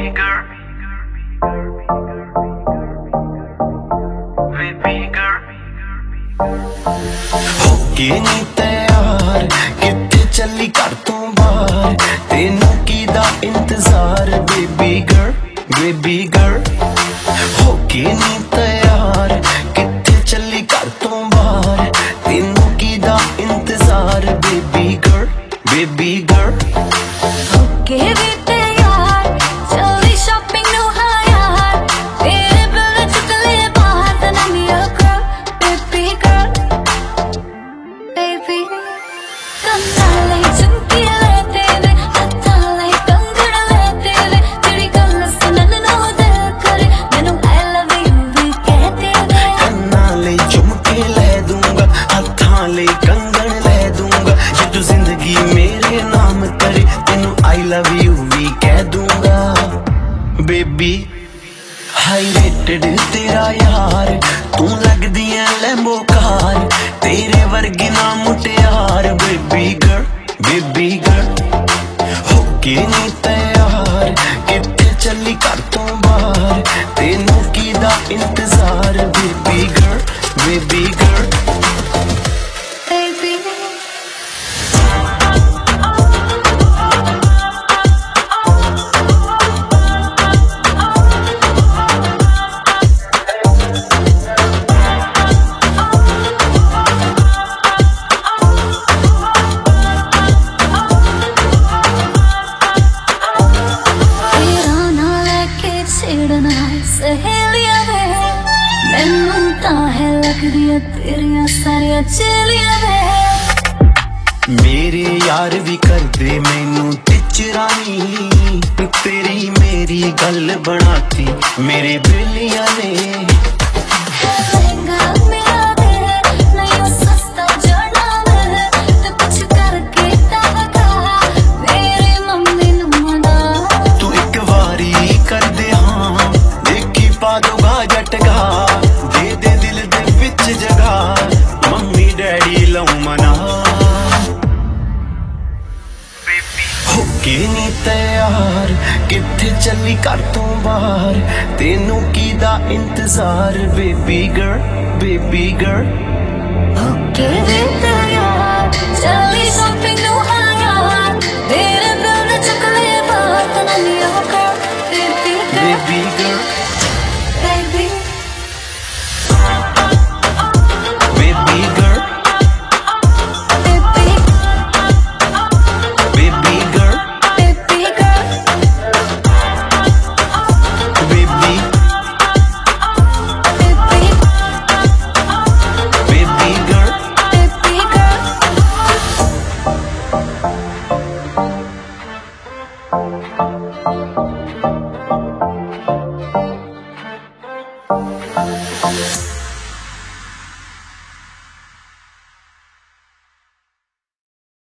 girl, baby girl. होके नी तैयार किते चली घर तो बाहर तेनू कीदा इंतजार बेबी गर्ल बेबी गर्ल होके नी तैयार किते चली घर तो बाहर तेनू कीदा इंतजार बेबी गर्ल बेबी गर्ल होके भी तैयार चली शॉपिंग नु हाँ यार तेरे बिल चुकले बाहर then I'm your girl baby girl baby ਕੰਨਾਲੇ ਝੁਮਕੇ ਲੈ ਤੇਰੇ ਹੱਥਾਂ ਲੈ ਕੰਗਣ ਲੈ ਤੇਰੇ ਜਿਹੜੀ ਗੱਲ ਸੁਣਨ ਨੂੰ ਦਿਲ ਕਰੇ ਮੈਨੂੰ I love you ਵੀ ਕਹਿ ਤੇਰੇ ਕੰਨਾਂ ਲਈ ਝੁਮਕੇ ਲੈ ਦੂੰਗਾ ਹੱਥਾਂ ਲਈ ਕੰਗਣ ਲੈ ਦੂੰਗਾ ਜੇ ਤੂੰ ਜ਼ਿੰਦਗੀ ਮੇਰੇ ਨਾਮ ਕਰੇ ਤੈਨੂੰ I love you ਵੀ ਕਹਿ ਦੂੰਗਾ ਬੇਬੀ ਹਾਈ ਰੇਟਡ ਤੇਰਾ ਯਾਰ ਤੂੰ ਲੱਗਦੀ ਐ ਲੈਂਬੋ ਕਾਰ ਤੇਰੇ ਵਰਗੀ ਨਾ ਮੁਟਿਆਰ ਬੇਬੀ ਗਰਲ ਹੋਕੇ ਨੀ ਤਿਆਰ ਕਿੱਥੇ ਚੱਲੀ ਘਰ ਤੋਂ ਬਾਹਰ ਤੈਨੂੰ ਕੀਦਾ ਇੰਤਜ਼ਾਰ ਬੇਬੀ ਗਰਲ baby सहेलियां वे मैनू तां है लगदियां तेरियां सारियां चेलियां वे मेरे यार भी करदे मैनू टिचरानी तेरी मेरी गल बनाती मेरे बेलियां ने लहंगा मेरा दे नहीं सस्ता जाना वे ते कुछ करके ताका मेरी मम्मी नू मना तू एक वारी कर दे हाँ देखी पा दूंगा झटका दे दे दिल दे विच जगह मम्मी डैडी लऊ मना होके नी तैयार किथे चली घर तो बाहर तेनू कीदा इंतजार बेबी गर्ल होके भी तैयार चली शॉपिंग नु हाँ यार तेरे बिल चुकले बाहर then I'm your girl baby girl baby baby girl baby baby girl baby girl baby baby baby girl baby girl